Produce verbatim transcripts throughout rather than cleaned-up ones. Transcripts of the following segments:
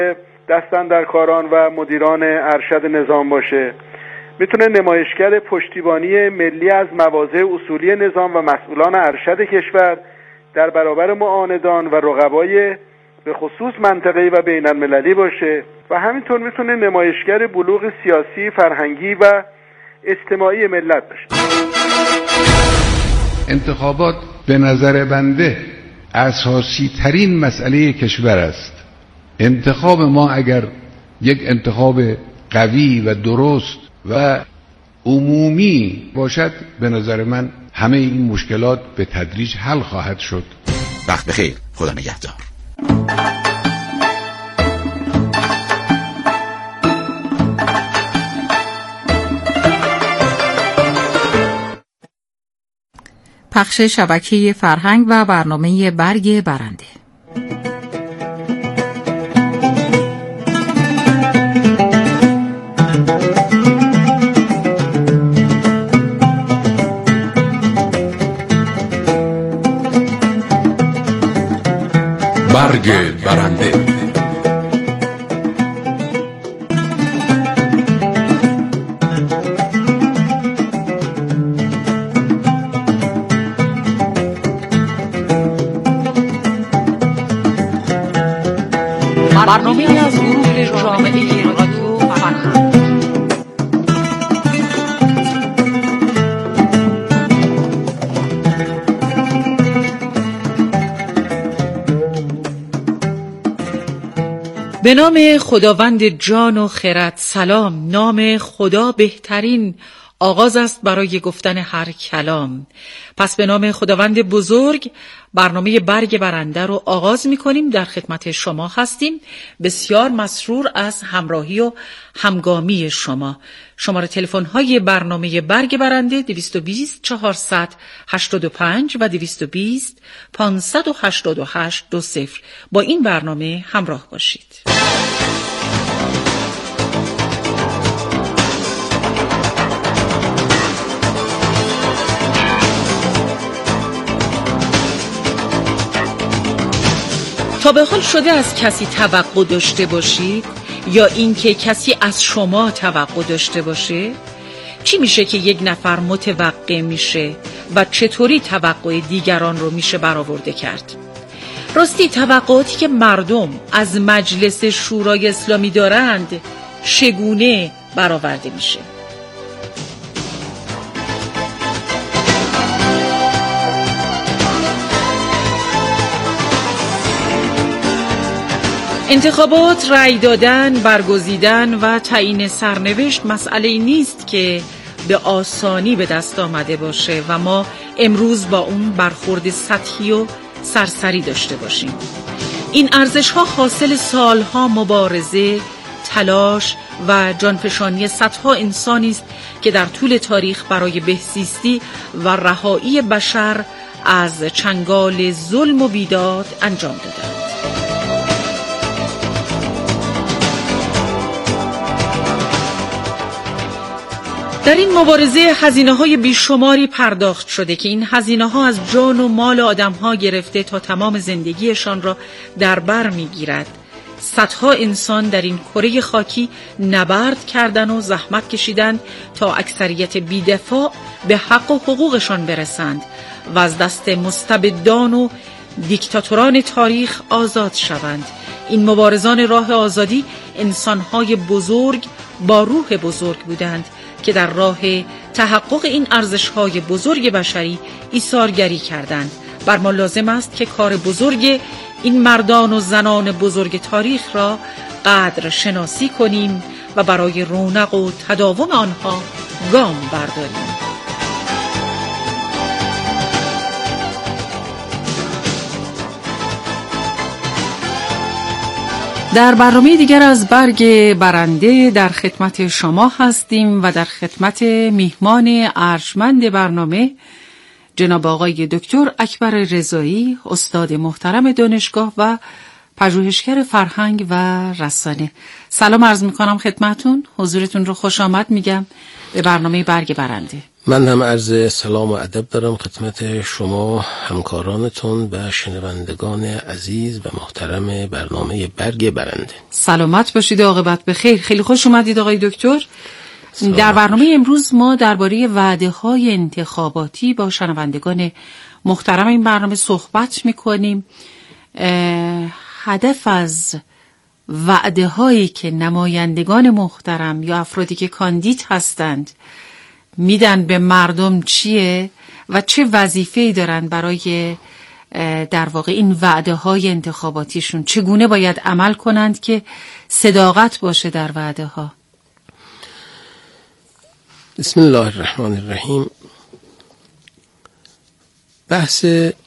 دستاندرکاران و مدیران ارشد نظام باشه. میتونه نمایشگر پشتیبانی ملی از مواضع اصولی نظام و مسئولان ارشد کشور در برابر معاندان و رقبای به خصوص منطقه‌ای و بین المللی باشه و همینطور میتونه نمایشگر بلوغ سیاسی، فرهنگی و اجتماعی ملت باشه. انتخابات به نظر بنده اساسی ترین مسئله کشور است. انتخاب ما اگر یک انتخاب قوی و درست و عمومی باشد، به نظر من همه این مشکلات به تدریج حل خواهد شد. وقت بخیر. خدا نگهدار. پخش شبکه فرهنگ و برنامه برگ برنده. برگ برنده. برنامه از گروه جامعه رادیو فرهنگ. به نام خداوند جان و خرد. سلام. نام خدا بهترین آغاز است برای گفتن هر کلام. پس به نام خداوند بزرگ برنامه برگ برنده رو آغاز می کنیم. در خدمت شما هستیم. بسیار مسرور از همراهی و همگامی شما. شماره تلفن های برنامه برگ برنده دویست و بیست چهارصد هشتاد و پنج و دویست و بیست پانصد و هشتاد و هشت دو صفر. با این برنامه همراه باشید. تا به حال شده از کسی توقع داشته باشید یا اینکه کسی از شما توقع داشته باشه؟ چی میشه که یک نفر متوقع میشه و چطوری توقع دیگران رو میشه برآورده کرد؟ راستی توقعاتی که مردم از مجلس شورای اسلامی دارند چگونه برآورده میشه؟ انتخابات، رأی دادن، برگزیدن و تعیین سرنوشت مسئله نیست که به آسانی به دست آمده باشه و ما امروز با اون برخورد سطحی و سرسری داشته باشیم. این ارزش‌ها حاصل سالها مبارزه، تلاش و جانفشانی صدها انسانی است که در طول تاریخ برای بهزیستی و رهایی بشر از چنگال ظلم و بیداد انجام دادند. در این مبارزه هزینه‌های بیشماری پرداخت شده که این هزینه‌ها از جان و مال آدم‌ها گرفته تا تمام زندگیشان را در بر می‌گیرد. صدها انسان در این کره خاکی نبرد کردند و زحمت کشیدند تا اکثریت بی‌دفاع به حق و حقوقشان برسند و از دست مستبدان و دیکتاتوران تاریخ آزاد شوند. این مبارزان راه آزادی انسان‌های بزرگ با روح بزرگ بودند که در راه تحقق این ارزش‌های بزرگ بشری ایثارگری کردند. بر ما لازم است که کار بزرگ این مردان و زنان بزرگ تاریخ را قدر شناسی کنیم و برای رونق و تداوم آنها گام برداریم. در برنامه دیگر از برگ برنده در خدمت شما هستیم و در خدمت میهمان ارجمند برنامه جناب آقای دکتر اکبر رضایی، استاد محترم دانشگاه و پژوهشگر فرهنگ و رسانه. سلام عرض میکنم خدمتون، حضورتون رو خوش آمد میگم به برنامه برگ برنده. من هم عرض سلام و ادب دارم خدمت شما همکارانتون و شنوندگان عزیز و محترم برنامه برگ برنده. سلامت باشید، عاقبت بخیر. خیلی خوش اومدید آقای دکتر. در برنامه امروز ما درباره وعده‌های انتخاباتی با شنوندگان محترم این برنامه صحبت میکنیم. هدف از وعده‌هایی که نمایندگان محترم یا افرادی که کاندید هستند میدن به مردم چیه و چه وظیفه‌ای دارن برای در واقع این وعده‌های انتخاباتیشون، چگونه باید عمل کنند که صداقت باشه در وعده‌ها. بسم الله الرحمن الرحیم. بحث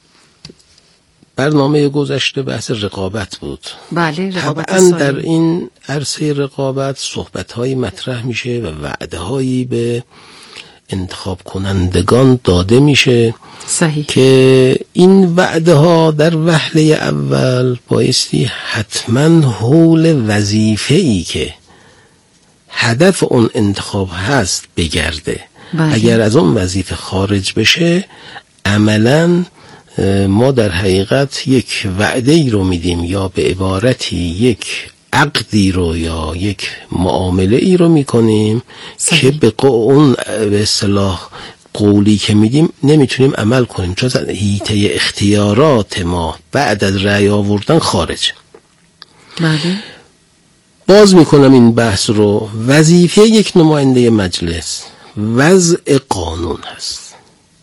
برنامه گذشته بحث رقابت بود. بله، رقابت طبعا در این عرصه رقابت صحبت‌هایی مطرح میشه و وعده‌هایی به انتخاب کنندگان داده میشه. صحیح. که این وعده‌ها در وهله اول بایستی حتما حول وظیفه‌ای که هدف اون انتخاب هست بگرده. بله. اگر از اون وظیفه خارج بشه عملاً ما در حقیقت یک وعده ای رو میدیم یا به عبارتی یک عقدی رو یا یک معامله ای رو میکنیم که به اون به اصطلاح قولی که میدیم نمیتونیم عمل کنیم، چون از حیطه اختیارات ما بعد از رأی آوردن خارج. بله. باز میکنم این بحث رو. وظیفه یک نماینده مجلس وضع قانون هست.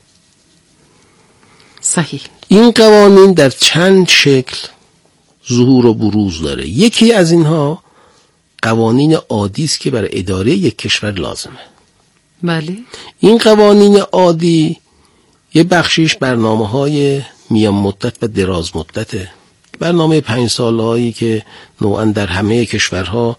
صحیح. این قوانین در چند شکل ظهور و بروز داره. یکی از اینها قوانین عادی است که برای اداره یک کشور لازمه. بله. این قوانین عادی یه بخشیش برنامه‌های میان مدت و دراز مدته. برنامه پنج ساله هایی که نوعاً در همه کشورها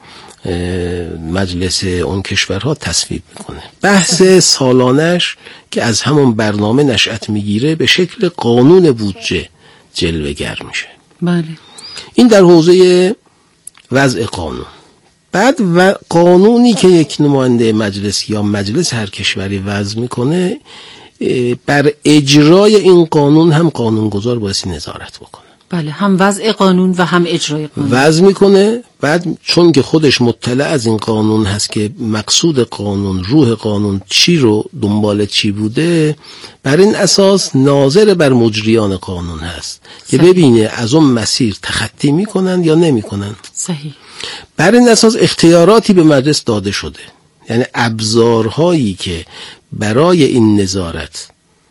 مجلس اون کشورها تصویب میکنه. بحث سالانش که از همون برنامه نشأت میگیره به شکل قانون بودجه جلوه‌گر میشه. بله. این در حوزه وضع قانون. بعد و قانونی که یک نماینده مجلس یا مجلس هر کشوری وضع میکنه، بر اجرای این قانون هم قانونگذار باید نظارت بکنه. بله، هم وضع قانون و هم اجرای قانون وضع میکنه. بعد چون که خودش مطلع از این قانون هست که مقصود قانون، روح قانون چی رو دنبال چی بوده، بر این اساس ناظر بر مجریان قانون هست که ببینه از اون مسیر تخطی میکنن یا نمیکنن. صحیح. بر این اساس اختیاراتی به مجلس داده شده، یعنی ابزارهایی که برای این نظارت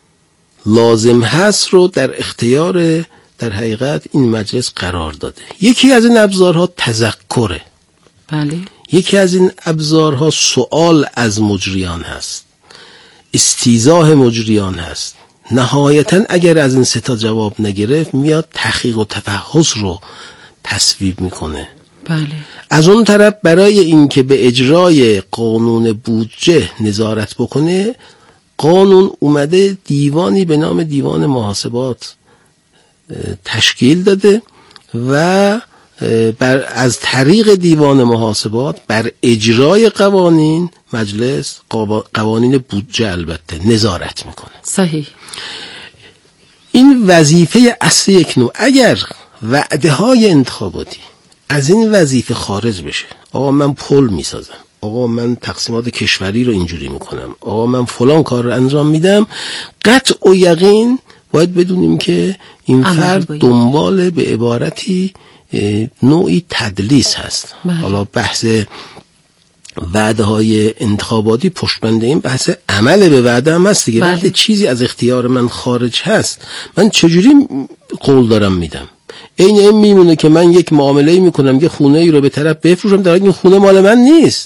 لازم هست رو در اختیار در حقیقت این مجلس قرار داده. یکی از این ابزارها تذکره. بله. یکی از این ابزارها سؤال از مجریان هست، استیضاح مجریان هست. نهایتاً اگر از این سه تا جواب نگرفت میاد تحقیق و تفحص رو تصویب میکنه. بله. از اون طرف برای اینکه به اجرای قانون بودجه نظارت بکنه، قانون اومده دیوانی به نام دیوان محاسبات تشکیل داده و بر از طریق دیوان محاسبات بر اجرای قوانین مجلس قوانین بودجه البته نظارت میکنه. صحیح. این وظیفه اصلی یک نوع. اگر وعده های انتخاباتی از این وظیفه خارج بشه، آقا من پل میسازم، آقا من تقسیمات کشوری رو اینجوری میکنم، آقا من فلان کار رو انجام میدم، قطع و یقین باید بدونیم که این فرد دنبال به عبارتی نوعی تدلیس هست. بله. حالا بحث وعده های انتخاباتی پشتبند این بحث عمل به وعده هم هست دیگه. بله. وقتی چیزی از اختیار من خارج هست من چجوری قول دارم میدم؟ این این میمونه که من یک معامله میکنم که خونه ای رو به طرف بفروشم در حالی که خونه مال من نیست.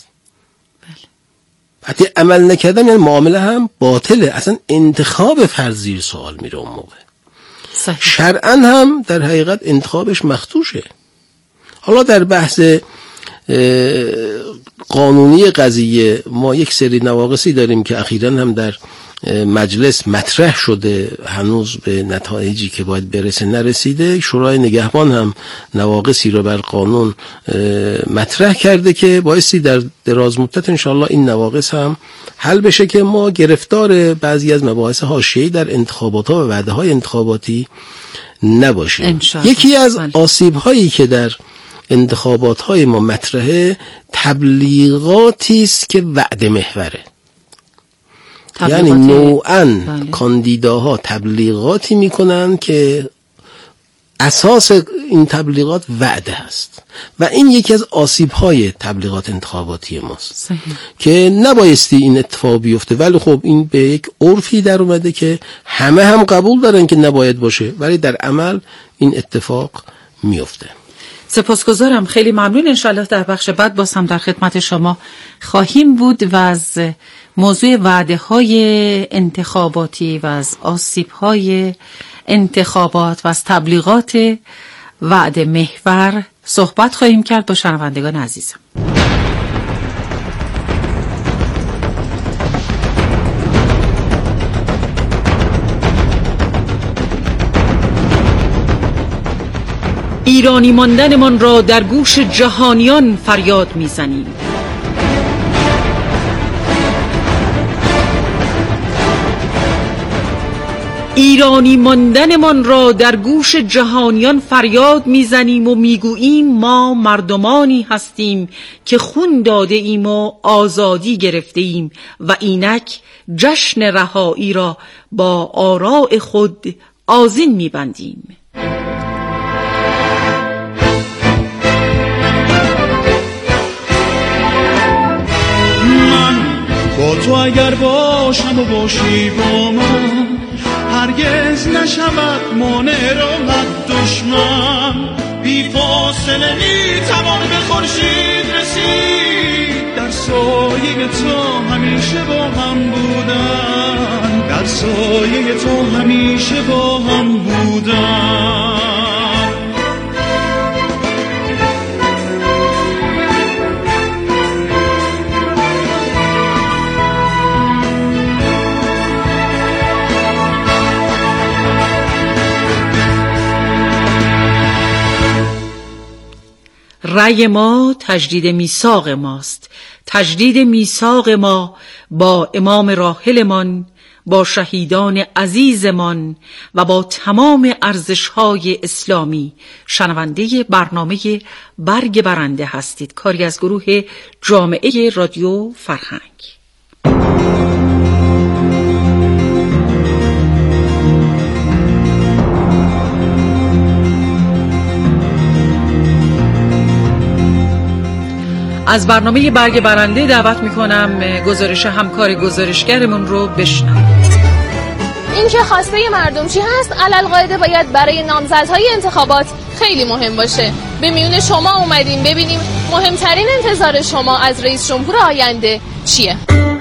وقتی عمل نکردم یعنی معامله هم باطله، اصلا انتخاب فرد زیر سوال میره اون موقع. شرعاً هم در حقیقت انتخابش مخدوشه. حالا در بحث قانونی قضیه ما یک سری نواقصی داریم که اخیراً هم در مجلس مطرح شده، هنوز به نتایجی که باید برسه نرسیده. شورای نگهبان هم نواقصی رو بر قانون مطرح کرده که بایستی در دراز مدت انشاءالله این نواقص هم حل بشه که ما گرفتار بعضی از مباحث حاشیه‌ای در انتخابات ها و وعده های انتخاباتی نباشیم. یکی از آسیب هایی که در انتخابات های ما مطرحه تبلیغاتی است که وعده محوره. یعنی نوعاً بله. کاندیداها تبلیغاتی میکنن که اساس این تبلیغات وعده هست و این یکی از آسیب‌های تبلیغات انتخاباتی ماست. صحیح. که نبایستی این اتفاق بیفته، ولی خب این به یک عرفی در اومده که همه هم قبول دارن که نباید باشه، ولی در عمل این اتفاق میفته. سپاسگزارم، خیلی ممنون. انشالله در بخش بعد باز هم در خدمت شما خواهیم بود و از موضوع وعده های انتخاباتی و از آسیب های انتخابات و از تبلیغات وعده محور صحبت خواهیم کرد با شنوندگان عزیزم. ایرانی ماندنمان را در گوش جهانیان فریاد میزنیم. ایرانی ماندنمان را در گوش جهانیان فریاد میزنیم و میگوییم ما مردمانی هستیم که خون داده ایم و آزادی گرفته ایم و اینک جشن رهایی را با آراء خود آذین میبندیم. با تو اگر باشم و باشی با من، هرگز نشود مانع راحت دشمن. بی فاصله می توان به خورشید رسید، در سایه تو همیشه با هم بودن، در سایه تو همیشه با هم بودن. رأی ما تجدید میثاق ماست، تجدید میثاق ما با امام راحلمان، با شهیدان عزیزمان و با تمام ارزش‌های اسلامی. شنونده برنامه برگ برنده هستید، کاری از گروه جامعه رادیو فرهنگ. از برنامه برگ برنده دعوت میکنم گزارش همکار گزارشگرمون رو بشنویم. این که خواسته مردم چی هست علالقاعده باید برای نامزدهای انتخابات خیلی مهم باشه. به میون شما اومدیم ببینیم مهمترین انتظار شما از رئیس جمهور آینده چیه.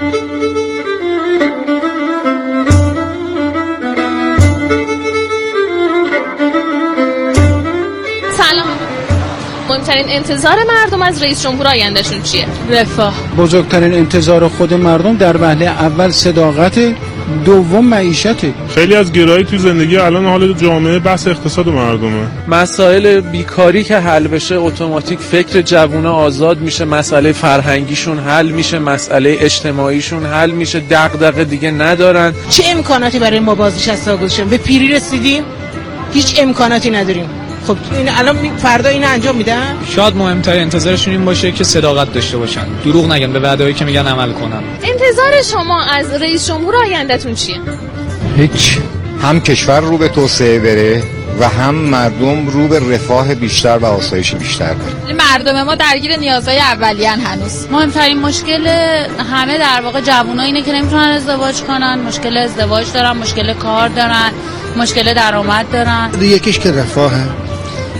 سلام. مهمترین انتظار مردم از رئیس جمهور آیندهشون چیه؟ رفاه. بزرگترین انتظار خود مردم در وهله اول صداقت، دوم معیشته. خیلی از گرایی تو زندگی الان حال جامعه بحث اقتصاد مردمه. مسائل بیکاری که حل بشه اتوماتیک فکر جوونا آزاد میشه، مسئله فرهنگیشون حل میشه، مسئله اجتماعیشون حل میشه، دغدغه دیگه ندارن. چه امکاناتی برای ما بازنشسته گذاشتن؟ به پیری رسیدیم، هیچ امکاناتی نداریم. خب این الان فردا اینو انجام میدن؟ شاید مهمترین انتظارشون این باشه که صداقت داشته باشن، دروغ نگن، به وعده‌ای که میگن عمل کنن. انتظار شما از رئیس جمهور آیندهتون چیه؟ هیچ. هم کشور رو به توسعه بره و هم مردم رو به رفاه بیشتر و آسایش بیشتر بره. مردم ما درگیر نیازهای اولیه‌ان هنوز. مهمترین مشکل همه در واقع جوونا اینه که نمیتونن ازدواج کنن، مشکل ازدواج دارن، مشکل کار دارن، مشکل درآمد دارن. یکیش که رفاهه،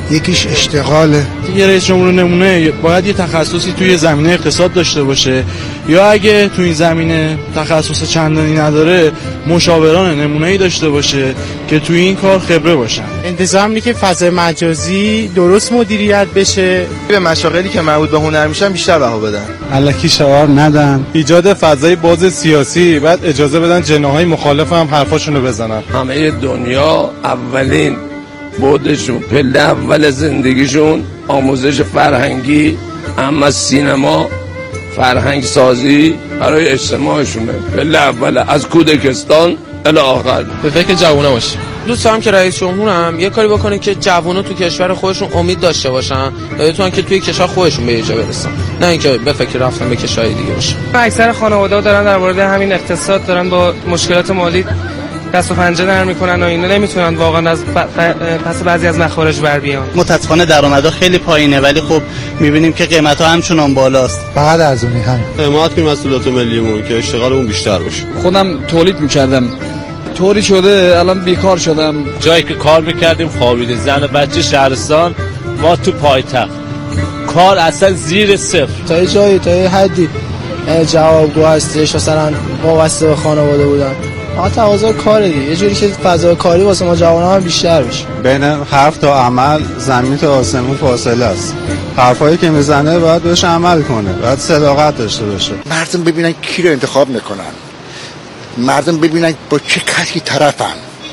یکیش اشتغاله. دیگه رئیس جمهور نمونه باید یه تخصصی توی زمینه اقتصاد داشته باشه، یا اگه توی این زمینه تخصص چندانی نداره مشاوران نمونه‌ای داشته باشه که توی این کار خبره باشن. انتظار اینه که فضای مجازی درست مدیریت بشه، به مشاغلی که مربوط به هنر میشن بیشتر بها بدن، الکی شعار ندن، ایجاد فضای باز سیاسی، بعد اجازه بدن جناح‌های مخالف هم حرفاشونو بزنن. همه دنیا اولین بودشون پله اول زندگیشون آموزش فرهنگی، اما سینما فرهنگ سازی برای اجتماعشونه. پله اول از کودکستان الی آخر. به فکر جوونا باشیم. دوست دارم که رئیس جمهورم یه کاری بکنه که جوونا تو کشور خودشون امید داشته باشن و بتونن که توی کشور خودشون به جا برسن، نه اینکه به فکر رفتن به کشورهای دیگه باشن. اکثر خانواده‌ها دارن در مورد همین اقتصاد دارن با مشکلات مالی دست و پنجه نرم میکنن و اینا نمیتونن واقعا از پس بعضی از مخارج بر بیان. متاسفانه درآمدها خیلی پایینه، ولی خب میبینیم که قیمت‌ها همچنان بالاست. فقط ارزونی هم. حمایت کنیم مسئولیت ملیمون که اشتغالمون بیشتر بشه. خودم تولید میکردم، طوری شده الان بیکار شدم. جایی که کار میکردیم خوابیده، زن و بچه شهرستان، ما تو پایتخت کار اصلا زیر صفر. تا یه جایی تا یه حدی جوابگو هستش، مثلا وابسته به خانواده بودن. ما تقاضا کاره دیگه، یه جوری که فضای کاری واسه ما جوان‌ها هم بیشتر بشه. بین حرف تا عمل زمین تا آسمون فاصله است. حرفایی که میزنه باید بهش عمل کنه، باید صداقت داشته باشه. مردم ببینن کی رو انتخاب میکنن، مردم ببینن با چه کسی طرفن،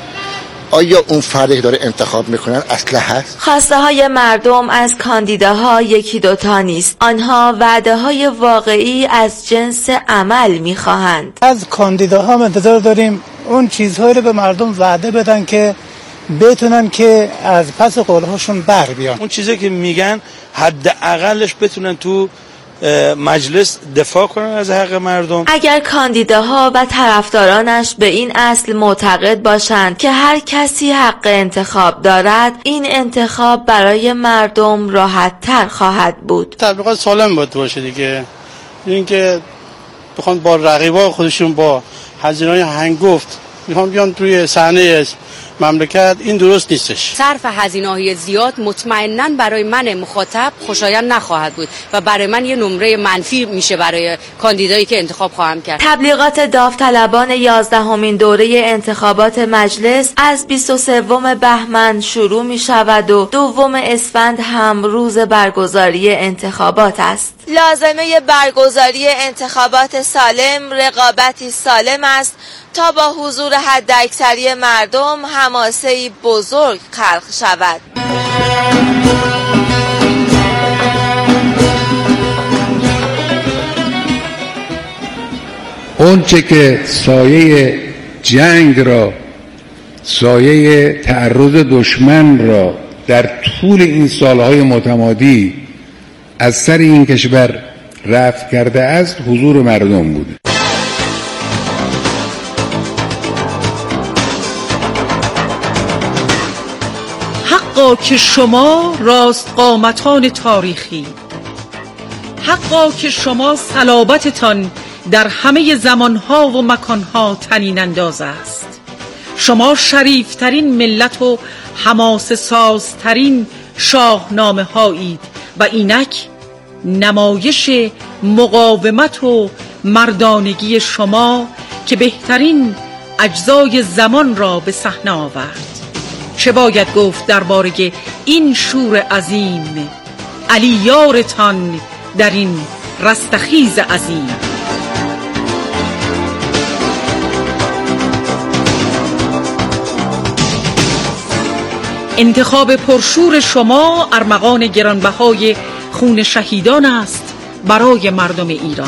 آیا اون فردی داره انتخاب میکنن اصلا هست؟ خواسته های مردم از کاندیداها یکی دوتا نیست، آنها وعده های واقعی از جنس عمل میخواهند. از کاندیداها انتظار داریم اون چیزهایی رو به مردم وعده بدن که بتونن که از پس قولهاشون بر بیان. اون چیزی که میگن حداقلش بتونن تو مجلس دفاع کنن از حق مردم. اگر کاندیداها و طرفدارانش به این اصل معتقد باشند که هر کسی حق انتخاب دارد، این انتخاب برای مردم راحت تر خواهد بود. تبلیغات سالم باید باشه دیگه، اینکه بخوان با رقیبا خودشون با هزینه‌های هنگفت میخوان بیان توی صحنه مملکت، این درست نیستش. صرف هزینه‌های زیاد مطمئناً برای من مخاطب خوشایند نخواهد بود و برای من یه نمره منفی میشه برای کاندیدایی که انتخاب خواهم کرد. تبلیغات داوطلبان یازدهمین دوره انتخابات مجلس از بیست و سوم بهمن شروع می شود و دوم اسفند هم روز برگزاری انتخابات است. لازمه برگزاری انتخابات سالم رقابتی سالم است تا با حضور حداکثری مردم حماسه‌ای بزرگ خلق شود. اون چه که سایه جنگ را، سایه تعرض دشمن را در طول این سالهای متمادی از سر این کشور رفع کرده است، حضور مردم بوده. حقا که شما راست قامتان تاریخی، حقا که شما صلابتتان در همه زمانها و مکانها طنین انداز است. شما شریفترین ملت و حماسه سازترین شاهنامه هایید و اینک نمایش مقاومت و مردانگی شما که بهترین اجزای زمان را به صحنه آورد. چه باید گفت درباره این شور عظیم، علی یارتان در این رستخیز عظیم. انتخاب پرشور شما ارمغان گرانبهای خون شهیدان است برای مردم ایران.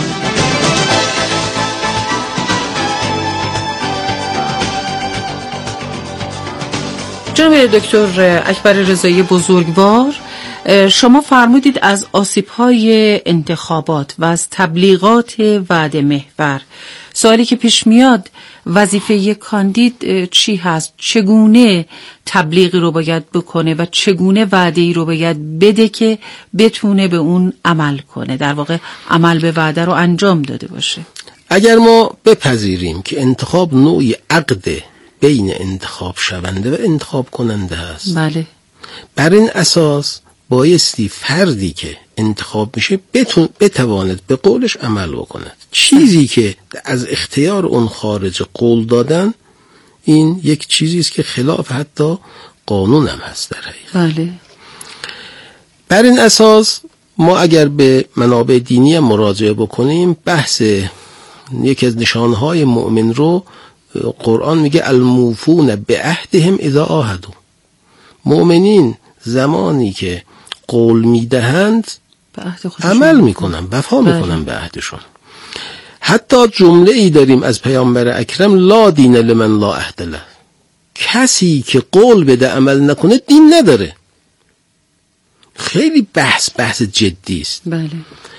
جناب دکتر اکبر رضایی بزرگوار، شما فرمودید از آسیب‌های انتخابات و از تبلیغات وعده محور. سوالی که پیش میاد، وظیفه یک کاندید چی هست؟ چگونه تبلیغی رو باید بکنه و چگونه وعده‌ای رو باید بده که بتونه به اون عمل کنه، در واقع عمل به وعده رو انجام داده باشه؟ اگر ما بپذیریم که انتخاب نوعی عقد بین انتخاب شونده و انتخاب کننده است، بله، بر این اساس بایستی فردی که انتخاب میشه بتون بتواند به قولش عمل بکند. چیزی که از اختیار اون خارج قول دادن، این یک چیزی است که خلاف حتی قانون هم هست در حقیقت. بله. بر این اساس ما اگر به منابع دینی هم مراجعه بکنیم، بحث یکی از نشانهای مؤمن رو قرآن میگه الموفون به عهدهم اذا عاهدوا. مؤمنین زمانی که قول میدهند عمل میکنن، وفا میکنن به عهدشون. حتی جمله ای داریم از پیامبر اکرم لا دین لمن لا عهد له. کسی که قول بده عمل نکنه دین نداره. خیلی بحث بحث جدی است. بله.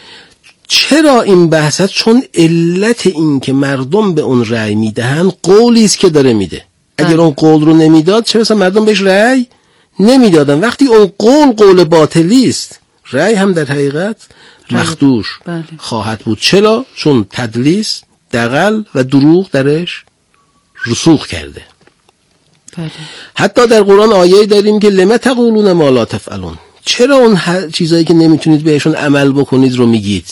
چرا این بحث هست؟ چون علت این که مردم به اون رأی میدهن قولی است که داره میده. اگر بله. اون قول رو نمیداد چه مثلا مردم بهش رأی نمیدادن. وقتی اون قول قول باطلی است، رأی هم در حقیقت مخدوش بله. خواهد بود. چرا؟ چون تدلیس، دغل و دروغ درش رسوخ کرده. بله. حتی در قرآن آیه داریم که لم تقولون ما لا تفعلون. چرا اون چیزایی که نمیتونید بهشون عمل بکنید رو میگید؟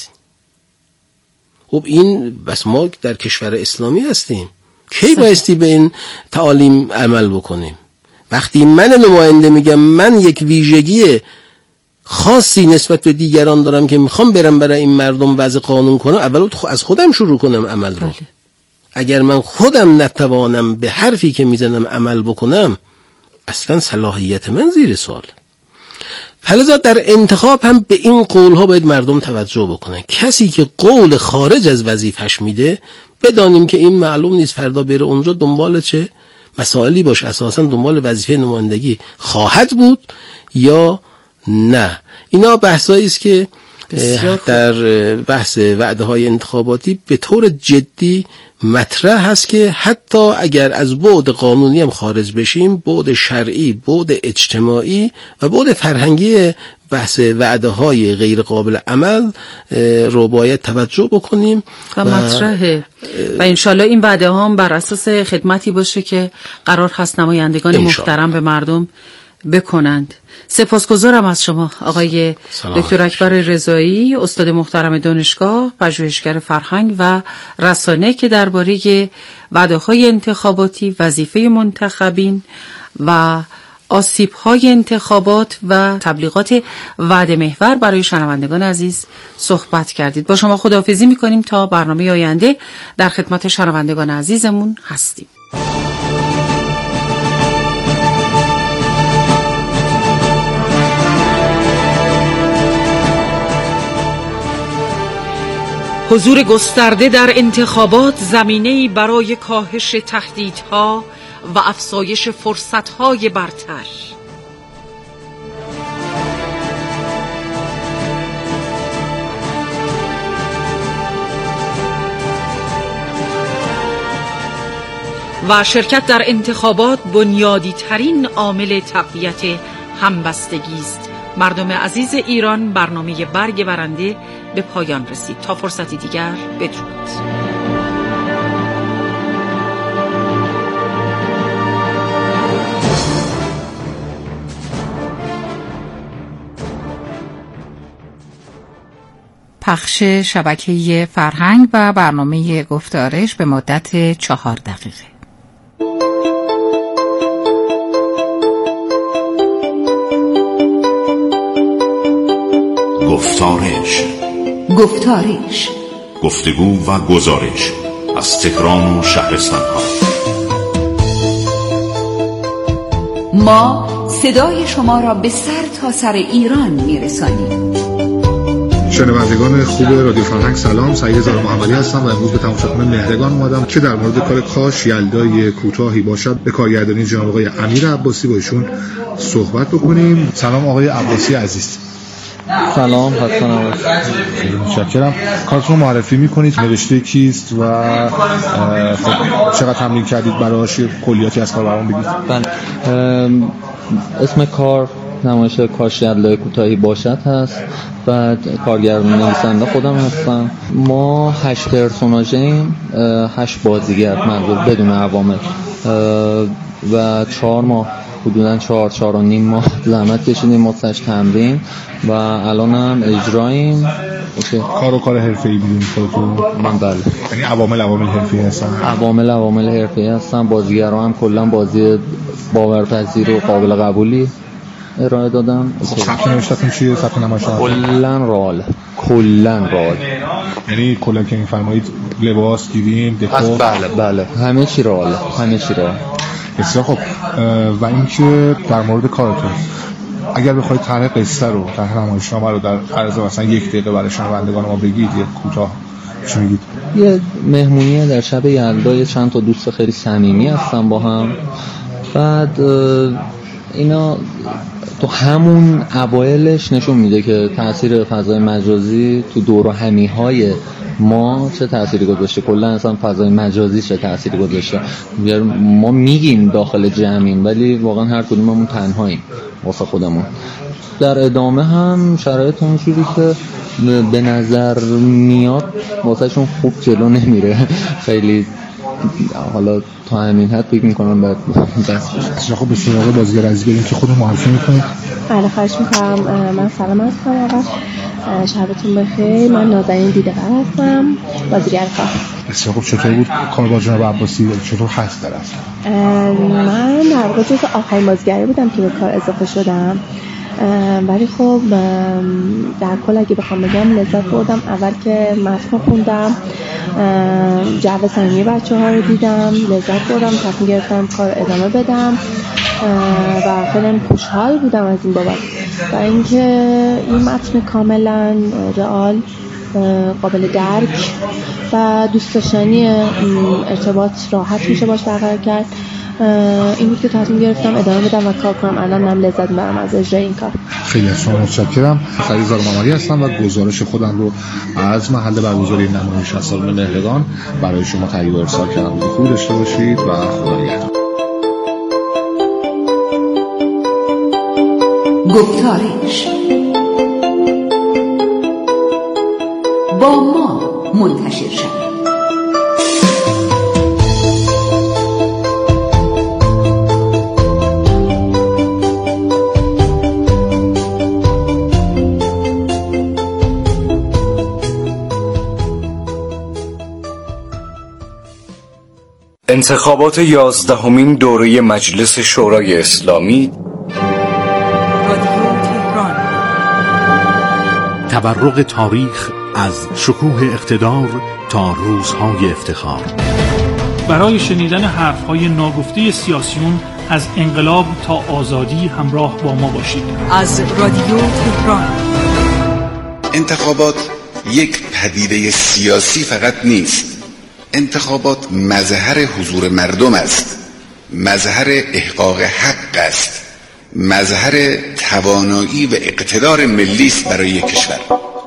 خب این بس ما در کشور اسلامی هستیم، کی بایستی به این تعالیم عمل بکنیم؟ وقتی من نماینده میگم من یک ویژگی خاصی نسبت به دیگران دارم که میخوام برم برای این مردم وضع قانون کنم، اول از خودم شروع کنم عمل رو. بله. اگر من خودم نتوانم به حرفی که میزنم عمل بکنم، اصلا صلاحیت من زیر سوال. فلذا در انتخاب هم به این قولها باید مردم توجه بکنن. کسی که قول خارج از وظیفش میده، بدانیم که این معلوم نیست فردا بره اونجا دنبال چه مسائلی باشه، اساسا دنبال وظیفه نمایندگی خواهد بود یا نه. اینا بحثایی است که در بحث وعده های انتخاباتی به طور جدی مطرح هست که حتی اگر از بعد قانونی هم خارج بشیم، بعد شرعی، بعد اجتماعی و بعد فرهنگی بحث وعده های غیر قابل عمل رو باید توجه بکنیم و مطرحه و انشالله این وعده ها هم بر اساس خدمتی باشه که قرار هست نمایندگان محترم به مردم بکنند. سپاسگزارم از شما آقای دکتر اکبر رضایی، استاد محترم دانشگاه، پژوهشگر فرهنگ و رسانه، که درباره وعده‌های انتخاباتی، وظیفه منتخبین و آسیب‌های انتخابات و تبلیغات وعده محور برای شنوندگان عزیز صحبت کردید. با شما خداحافظی می‌کنیم تا برنامه آینده در خدمت شنوندگان عزیزمون هستیم. حضور گسترده در انتخابات زمینه‌ای برای کاهش تهدیدها و افزایش فرصت‌های برتر. و شرکت در انتخابات بنیادی ترین عامل تقویت همبستگی است. مردم عزیز ایران، برنامه برگ برنده به پایان رسید. تا فرصتی دیگر، بدرود. پخش شبکه فرهنگ و برنامه گفتارش به مدت چهار دقیقه. گفتارش گفتارش گفتگو و گزارش از تهران و شهرستان ها. ما صدای شما را به سر تا سر ایران میرسانیم. شنوندگان خوب رادیو فرهنگ سلام، سعید زار محمدی هستم و امروز به تماشاگران مهرگان اومدم که در مورد کار کاش یلدای کوتاهی باشد به کارگردانی جناب آقای امیر عباسی با ایشون صحبت بکنیم. سلام آقای عباسی عزیز. سلام، حتما. خیلی متشکرم. کارتون رو معرفی میکنید، نوشته کیست و خب چقدر تمرین کردید براش، کلیاتی از کار برام بگید. بله. اسم کار نمایش کاش یلدای کوتاهی باشد هست. بعد کارگردان نویسنده خودم هستم. ما هشت پرسوناژیم، هشت بازیگر منظور بدون عوامل و چهار ماه حدوداً چهار چهار و نیم ماه زحمت کشیدیم واسش تمرین و الان هم اجراییم. کار و کار حرفه‌ای بودیم خودتون؟ من بله. یعنی عوامل عوامل حرفه‌ای هستن؟ عوامل عوامل حرفه‌ای هستن. بازیگرا هم کلا بازی باورپذیر و قابل قبولی ارائه دادن. سبک نوشتتون چیه؟ سبک نمایشنامه کلا رال کلا رال یعنی کلا که می‌فرمایید لباس گیریم دکور؟ بله بله همه چی رال همه چی رال. بسیار خب. و اینکه در مورد کارتون اگر بخواید طرح قصه رو طرح نمایشنامه رو در عرض مثلا یک دقیقه برای شنوندگان ما بگید، یه کوتاه چی میگید؟ یه مهمونیه در شب یلدا، چند تا دوست خیلی صمیمی هستن با هم. بعد اینا تو همون اوایلش نشون میده که تاثیر فضای مجازی تو دور و همیهای ما چه تأثیری گذاشته، کلا اصلا فضای مجازی چه تأثیری گذاشته. ما میگیم داخل جمعیم ولی واقعا هر کدوممون تنهاییم واسه خودمون. در ادامه هم شرایط اونجوری که به نظر میاد واسه شون خوب جلو نمیره. خیلی حالا تا همین حد فکر میکنم بعد دست بشه. خب به سراغ بازیگر عزیز بریم که خودمون معرفی میکنیم. بله خواهش میکنم. من سلام هستم. آقا شبتون بخیر. من نازنین دیده‌ور هستم، بازیگر کار. بسیار خوب. چطور بود کار با جناب عباسی؟ چطور هست در اصل؟ من در واقع جز آخرین بازیگری بودم که به کار اضافه شدم، ولی خب در کل اگه بخوام بگم لذت بردم. اول که متن خوندم، جو صمیمی بچه‌ها رو دیدم، لذت بردم، تصمیم گرفتم کار ادامه بدم و خیلی خوشحال بودم از این بابت و اینکه این متن کاملا رئال، قابل درک و دوست داشتنی، ارتباط راحت میشه باش برقرار کرد. این بود که تصمیم گرفتم ادامه بدم و کار کنم. الان هم لذت میبرم از اجرای این کار. خیلی از شما متشکرم. فریزا محمدی هستم و گزارش خودم رو از محل برگزاری نمایش از سالن مهرگان برای شما تهیه و ارسال کردم. خوب داشته باشید و خدا نگهدار. گفتارش با ما منتشر شد. انتخابات یازدهمین دوره مجلس شورای اسلامی. رادیو تهران. تبرق تاریخ از شکوه اقتدار تا روزهای افتخار. برای شنیدن حرفهای ناگفته سیاسیون از انقلاب تا آزادی همراه با ما باشید. از رادیو تهران. انتخابات یک پدیده سیاسی فقط نیست. انتخابات مظهر حضور مردم است، مظهر احقاق حق است، مظهر توانایی و اقتدار ملی است برای یک کشور.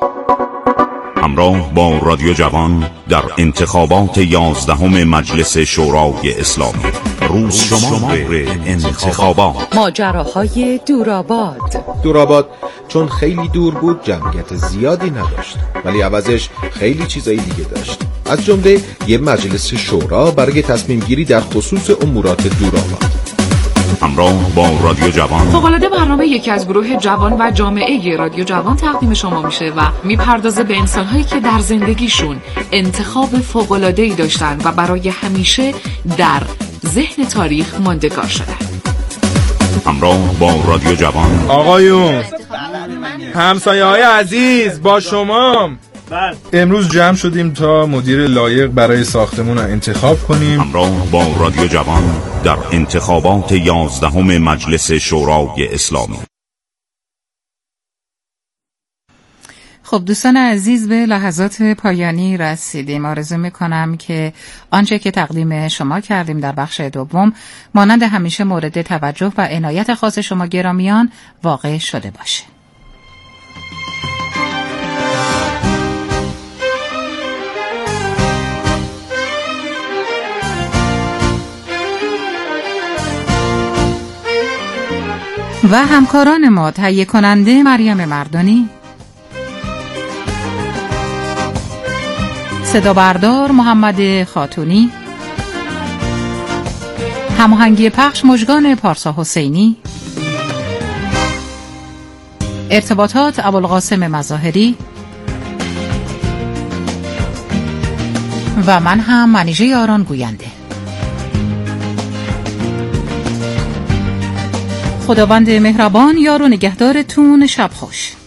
همراه با رادیو جوان در انتخابات یازدهم مجلس شورای اسلامی. روز شمار انتخابات. ماجراهای دورآباد. دورآباد چون خیلی دور بود جمعیت زیادی نداشت، ولی عوضش خیلی چیزایی دیگه داشت، از جمله یه مجلس شورا برای تصمیم گیری در خصوص امورات دورآباد. همراه با رادیو جوان. فوق‌العاده برنامه یکی از گروه جوان و جامعه رادیو جوان تقدیم شما میشه و میپردازه به انسان‌هایی که در زندگیشون انتخاب فوق‌العاده‌ای داشتن و برای همیشه در ذهن تاریخ ماندگار شدن. همراه با رادیو جوان. آقایون، همسایه‌های عزیز، با شما امروز جمع شدیم تا مدیر لایق برای ساختمون رو انتخاب کنیم. همراه با رادیو جوان در انتخابات یازدهم مجلس شورای اسلامی. خب دوستان عزیز، به لحظات پایانی رسیدیم. آرزو میکنم که آنچه که تقدیم شما کردیم در بخش دوم مانند همیشه مورد توجه و عنایت خاص شما گرامیان واقع شده باشه. و همکاران ما تهیه کننده مریم مردانی، صدا بردار محمد خاتونی، هماهنگی پخش مژگان پارسا حسینی، ارتباطات ابوالقاسم مظاهری و من هم منیژه یاران گوینده. خداوند مهربان یار و نگهدارتون. شب خوش.